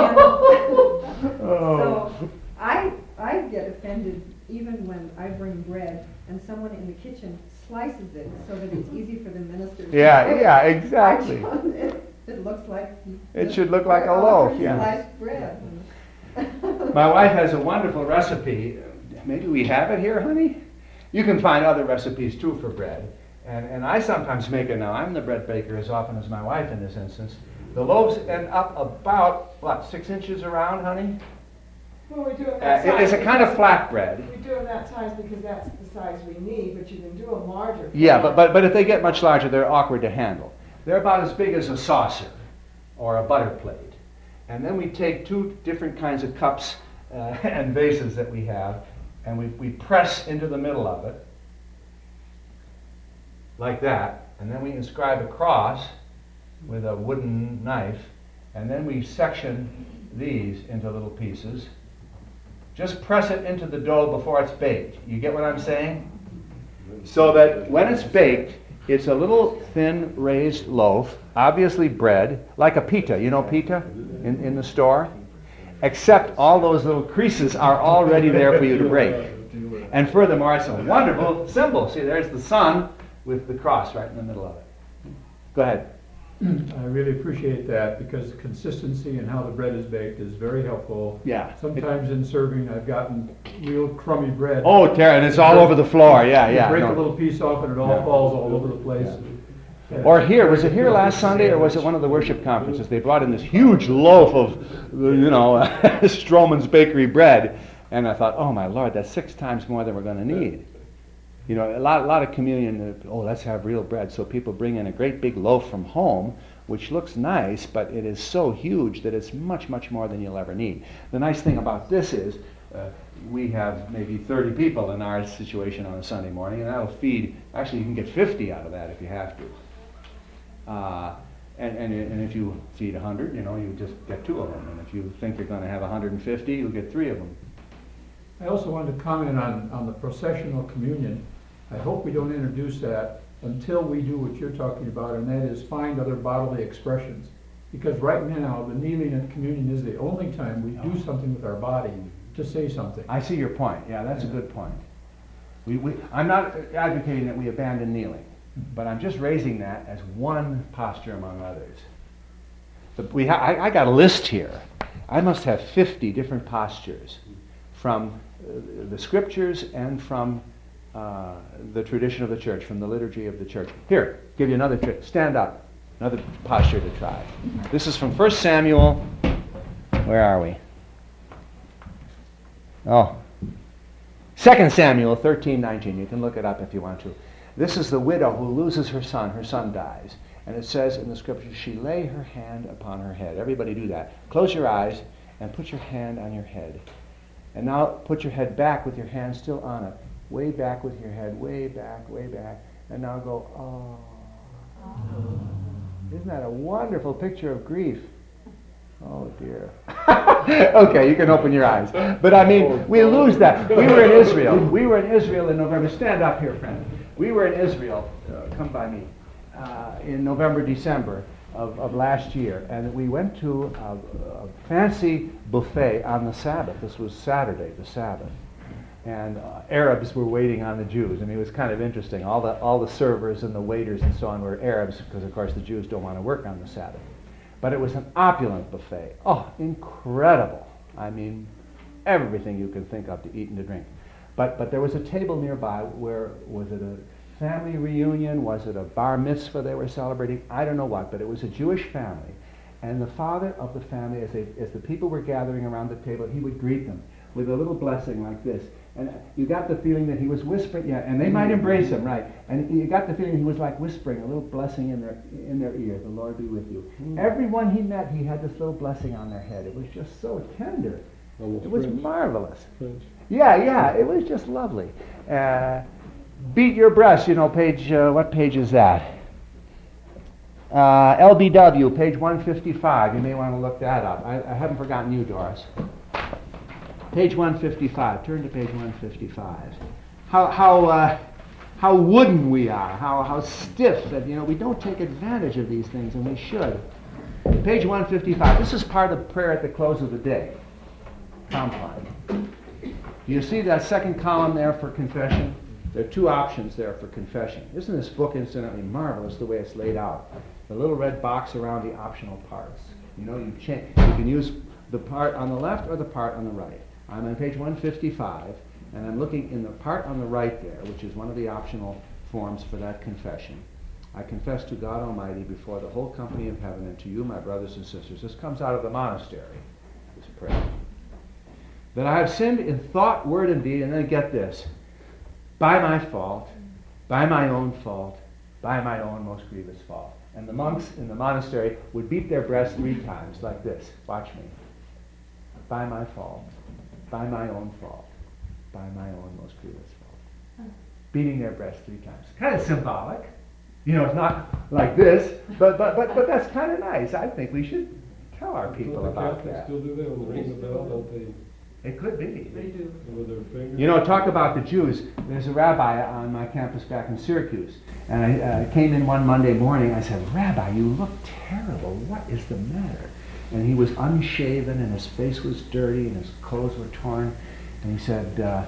Oh. So I I get offended even when I bring bread and someone in the kitchen slices it so that it's easy for the minister to Yeah, eat. yeah, exactly. It, it looks like It should look like a loaf, yeah. sliced bread. My wife has a wonderful recipe. Maybe we have it here, honey? You can find other recipes too for bread. And, and I sometimes make it now. I'm the bread baker as often as my wife in this instance. The loaves end up about, what, six inches around, honey? Well, we do it Uh, that it size. is a kind of flat bread. We do them that size because that's the size we need, but you can do them larger. Yeah, but, but, but if they get much larger, they're awkward to handle. They're about as big as a saucer or a butter plate. And then we take two different kinds of cups uh, and vases that we have, and we, we press into the middle of it, like that, and then we inscribe a cross with a wooden knife, and then we section these into little pieces. Just press it into the dough before it's baked. You get what I'm saying? So that when it's baked, it's a little thin raised loaf, obviously bread, like a pita. You know pita in, in the store? Except all those little creases are already there for you to break. And furthermore, it's a wonderful symbol. See, there's the sun with the cross right in the middle of it. Go ahead. I really appreciate that, because consistency in how the bread is baked is very helpful. Yeah. Sometimes in serving, I've gotten real crummy bread. Oh, Tara, and it's all over the floor. Yeah, You yeah. break no. a little piece off and it all Yeah. falls all over the place. Yeah. Or here, was it here last Sunday, or was it one of the worship conferences? They brought in this huge loaf of, you know, Stroman's Bakery bread, and I thought, oh my Lord, that's six times more than we're going to need. You know, a lot, a lot of communion, uh, oh, let's have real bread. So people bring in a great big loaf from home, which looks nice, but it is so huge that it's much, much more than you'll ever need. The nice thing about this is uh, we have maybe thirty people in our situation on a Sunday morning, and that'll feed, actually you can get fifty out of that if you have to. Uh, and, and, and if you feed one hundred, you know, you just get two of them. And if you think you're going to have one hundred fifty, you'll get three of them. I also wanted to comment on, on the processional communion. I hope we don't introduce that until we do what you're talking about, and that is find other bodily expressions. Because right now, the kneeling at communion is the only time we do something with our body to say something. I see your point. Yeah, that's a good point. We, we, I'm not advocating that we abandon kneeling, but I'm just raising that as one posture among others. But we ha- I, I got a list here. I must have fifty different postures from uh, the scriptures and from uh, the tradition of the church, from the liturgy of the church. Here, give you another trick. Stand up. Another posture to try. This is from First Samuel. Where are we? Oh. Second Samuel thirteen nineteen. You can look it up if you want to. This is the widow who loses her son. Her son dies. And it says in the scripture, she lay her hand upon her head. Everybody do that. Close your eyes and put your hand on your head. And now put your head back with your hand still on it. Way back with your head. Way back, way back. And now go, oh. oh. Isn't that a wonderful picture of grief? Oh, dear. Okay, you can open your eyes. But I mean, we lose that. We were in Israel. We were in Israel in November. Stand up here, friend. We were in Israel. Uh, come by me. Uh, in November, December of, of last year, and we went to a, a fancy buffet on the Sabbath. This was Saturday, the Sabbath, and uh, Arabs were waiting on the Jews. I mean, it was kind of interesting. All the all the servers and the waiters and so on were Arabs, because of course the Jews don't want to work on the Sabbath. But it was an opulent buffet. Oh, incredible! I mean, everything you can think of to eat and to drink. But but there was a table nearby where, was it a family reunion? Was it a bar mitzvah they were celebrating? I don't know what, but it was a Jewish family. And the father of the family, as, they, as the people were gathering around the table, he would greet them with a little blessing like this. And you got the feeling that he was whispering, yeah, and they might embrace him, right? And you got the feeling he was like whispering a little blessing in their in their ear, the Lord be with you. Mm. Everyone he met, he had this little blessing on their head. It was just so tender. Almost it was French. marvelous. French. Yeah, yeah, it was just lovely. Uh, Beat your breast, you know, page, uh, what page is that? Uh, L B W, page one fifty-five. You may want to look that up. I, I haven't forgotten you, Doris. Page one fifty-five. Turn to page one fifty-five. How how uh, how wooden we are. How how stiff that, you know, we don't take advantage of these things, and we should. Page one fifty-five. This is part of prayer at the close of the day. Compline. Do you see that second column there for confession? There are two options there for confession. Isn't this book incidentally marvelous the way it's laid out? The little red box around the optional parts. You know, you, cha- you can use the part on the left or the part on the right. I'm on page one fifty-five, and I'm looking in the part on the right there, which is one of the optional forms for that confession. I confess to God Almighty before the whole company of heaven and to you, my brothers and sisters. This comes out of the monastery, this prayer. That I have sinned in thought, word, and deed, and then get this. By my fault, by my own fault, by my own most grievous fault. And the monks in the monastery would beat their breasts three times like this. Watch me. By my fault, by my own fault, by my own most grievous fault. Beating their breasts three times. Kind of symbolic. You know, it's not like this, but but but, but that's kind of nice. I think we should tell our people Don't the about Catholics that. still do that when they ring the bell, don't they? It could be. They do. With their fingers? You know, talk about the Jews. There's a rabbi on my campus back in Syracuse. And I uh, came in one Monday morning. I said, Rabbi, you look terrible. What is the matter? And he was unshaven, and his face was dirty, and his clothes were torn. And he said, uh,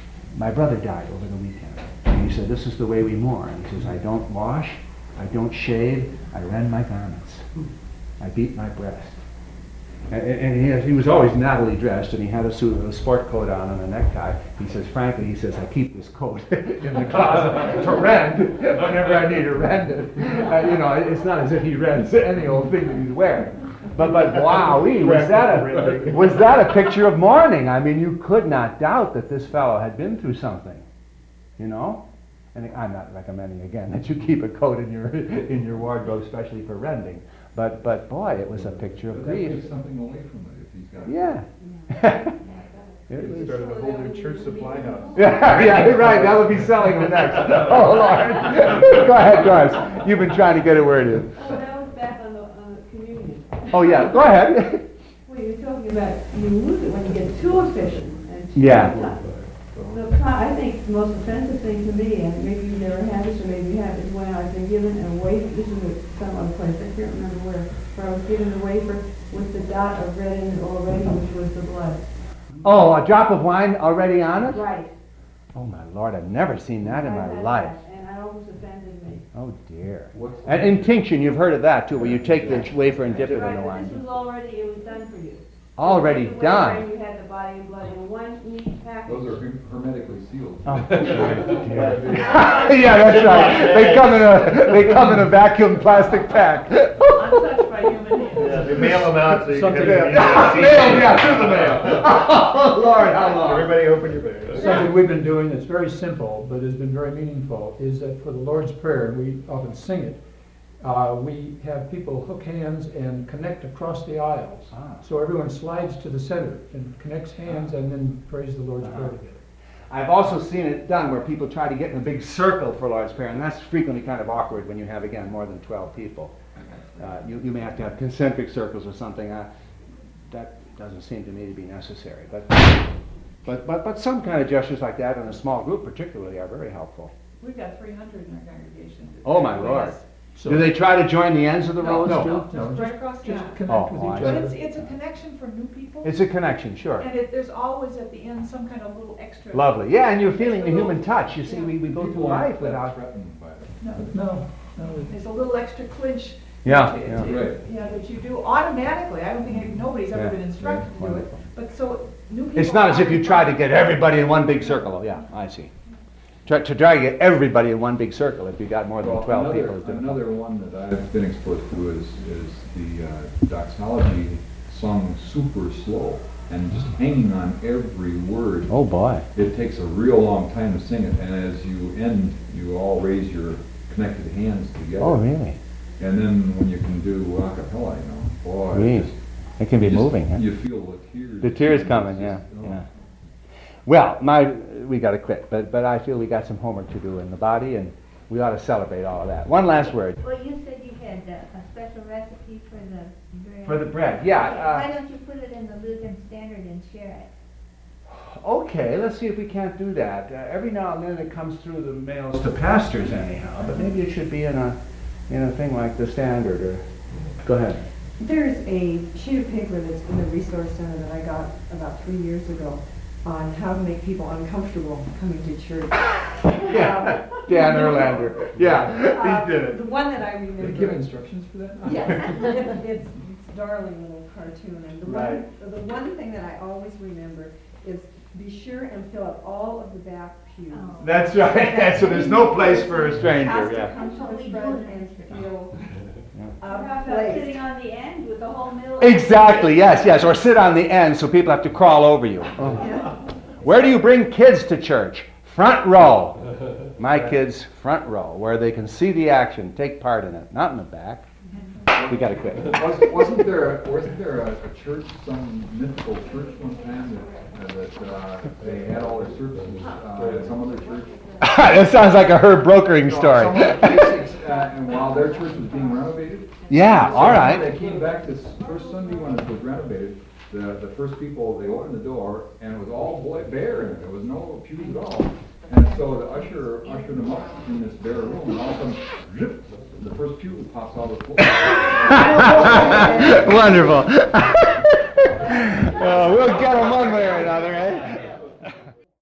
my brother died over the weekend. And he said, this is the way we mourn. He says, I don't wash, I don't shave, I rend my garments. I beat my breast. And, and he, has, he was always nattily dressed, and he had a suit, a sport coat on and a necktie. He says, frankly, he says, I keep this coat in the closet to rend whenever I need to rend it. Uh, you know, it's not as if he rents any old thing that he's wearing. But but wowee, was that a was that a picture of mourning? I mean, you could not doubt that this fellow had been through something. You know, and I'm not recommending again that you keep a coat in your in your wardrobe, especially for rending. But but boy, it was a picture of But that grief. takes something away from it if he's got it. Yeah. It We was- started a whole new church supply house. yeah, yeah, right. That would be selling them next. Oh Lord. Go ahead, Doris. You've been trying to get a word in. Oh, that was back on the, on the communion. Oh yeah. Go ahead. Well, you're talking about, you lose it when you get too efficient and too Yeah. tough. The pro- I think the most offensive thing to me, and maybe you never had this, or maybe you have, is when I've been given a wafer, this is at some other place, I can't remember where, where I was given a wafer with the dot of red in it already, which was the blood. Oh, a drop of wine already on it? Right. Oh my Lord, I've never seen that in I my had life. that, and it almost offended me. Oh dear. What's And intinction, you've heard of that too, where you take the wafer and dip it in Right, the but this wine. was already, it was done for you. Already You took the wafer done. and you had the body and blood in one neat package. Those are herm- hermetically sealed. Oh, yeah, that's right. They come in a they come in a vacuum plastic pack. Untouched by human hands. Yeah, they mail them out so you can Something- have it Yeah, in mail, yeah, through the mail. Oh Lord, how long? Everybody open your bags. Something we've been doing that's very simple, but has been very meaningful, is that for the Lord's Prayer, and we often sing it, uh, we have people hook hands and connect across the aisles. Ah. So everyone slides to the center and connects hands and then prays the Lord's Uh-huh. Prayer together. I've also seen it done where people try to get in a big circle for Lord's Prayer, and that's frequently kind of awkward when you have, again, more than twelve people. Uh, you, you may have to have concentric circles or something. Uh, that doesn't seem to me to be necessary. But, but, but, but some kind of gestures like that in a small group particularly are very helpful. We've got three hundred in our congregation. Oh, my Lord. So- Do they try to join the ends of the rows No, too? no, Just right just, across just town. connect Oh, with oh, I each see. But other. it's, it's a connection for new people. It's a connection, sure. And it, there's always at the end some kind of little extra. Lovely. Yeah, and you're feeling the Extra human little- touch. You see, yeah. we, we go through People aren't life that without... threatened by it. No, No, no, there's a little extra clinch. Yeah, to- yeah. to- Right. Yeah, that you do automatically. I don't think any- nobody's ever Yeah. been instructed to do it. Wonderful. But so new people. It's not as if you are- try to get everybody in one big circle. Oh, yeah, I see. Try, to try to get everybody in one big circle if you got more than Well, twelve another, people is difficult. another one that I've been exposed to is, is the uh, doxology sung super slow and just hanging on every word. Oh, boy. It takes a real long time to sing it, and as you end, you all raise your connected hands together. Oh, really? And then when you can do a cappella, you know, boy, Really? it just, It can be you just- moving, huh? You feel the tears. The tears It's coming, just- yeah, oh. yeah. Well, my, we got to quit, but, but I feel we got some homework to do in the body, and we ought to celebrate all of that. One last word. Well, you said you had uh, a special recipe for the bread. For the bread, yeah. Okay, uh, Why don't you put it in the Lutheran Standard and share it? Okay, let's see if we can't do that. Uh, every now and then it comes through the mails to pastors anyhow, but maybe it should be in a, in a thing like the Standard or, go ahead. There's a sheet of paper that's in the Resource Center that I got about three years ago on how to make people uncomfortable coming to church. Yeah, Dan Erlander. Yeah, Uh, he did it. The one that I remember. Did they give instructions for that? Yes, it's, it's, it's a darling little cartoon, and the Right. one, the one thing that I always remember is be sure and fill up all of the back pews. Oh. That's right. So there's no place for a Has stranger, to yeah. come to the front and feel How uh, about placed. sitting on the end with the whole middle? Exactly, yes, yes. Or sit on the end so people have to crawl over you. Oh. Where do you bring kids to church? Front row. My kids, front row, where they can see the action, take part in it, not in the back. We got to quit. Wasn't, wasn't there, a, wasn't there a, a church, some mythical church one time that, uh, that uh, they had all their services uh, at some other church? That sounds like a Herb brokering story. Some of the basics, uh, and while their church was being renovated. Yeah, so all when right. They came back this first Sunday when it was renovated. The, the first people, they opened the door, and it was all boy, bare in it. There was no pews at all. And so the usher ushered them up in this bare room, and all of a sudden, zip, the first pew pops out of the floor. Wonderful. Uh, we'll get them